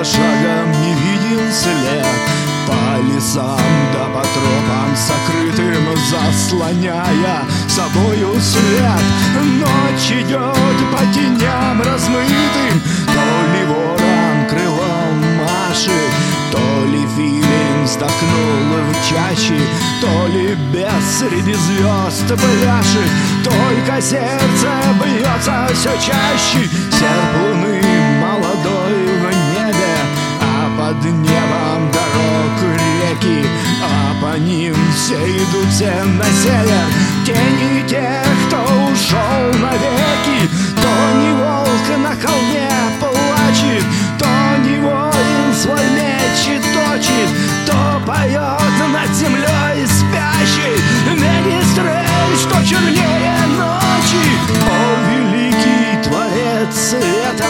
шагом не виден след, по лесам да по тропам сокрытым, заслоняя собою свет. Ночь идет по теням размытым, то ли ворон крылом машет, то ли филин вздохнул в чаще, то ли бес среди звезд пляшет. Только сердце бьется все чаще, серп луны молодой в небе, а под небом дорог реки, а по ним все идут все на север. Тени тех, кто ушел навеки, то не волк на холме плачет, то не воин свой меч точит, то поет над землей спящий Менестрель, что чернее ночи. О, великий Творец света,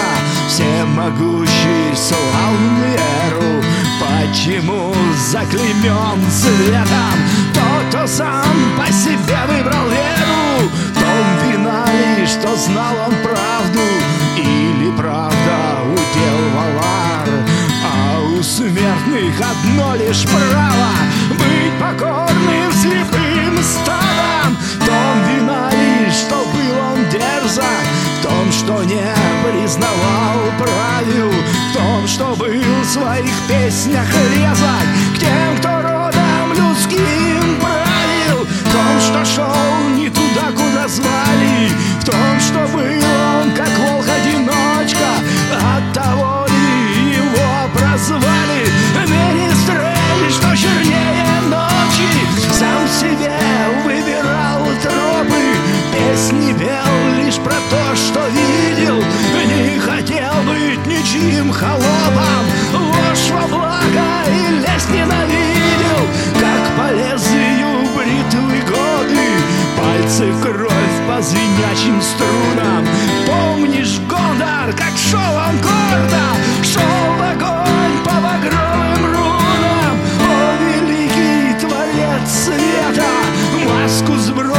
всемогущий, славный Эру, почему заклеймен светом тот, кто сам по себе выбрал веру? В том вина ли, что знал он правду, или правда удел Валар? А у смертных одно лишь право — быть покорным слепым стадом. В том вина ли, что был он дерзок, в том, что не признавал правил, в том, что был в своих песнях резок к тем, кто родом людским правил, в том, что шел не туда, куда звали, в том, что был он как волк-одиночка. Оттого ли его прозвали Менестрель, что чернее ночи? Сам себе выбирал тропы, песни пел лишь про то, что видел, не хотел быть ничьим холопом, ложь во благо и лесть ненавидел, как по лезвию бритвы годы, пальцы в кровь по звенящим струнам. Помнишь, Гондар, как шел он гордо, шел в огонь по багровым рунам? О, великий Творец света, маску сбросил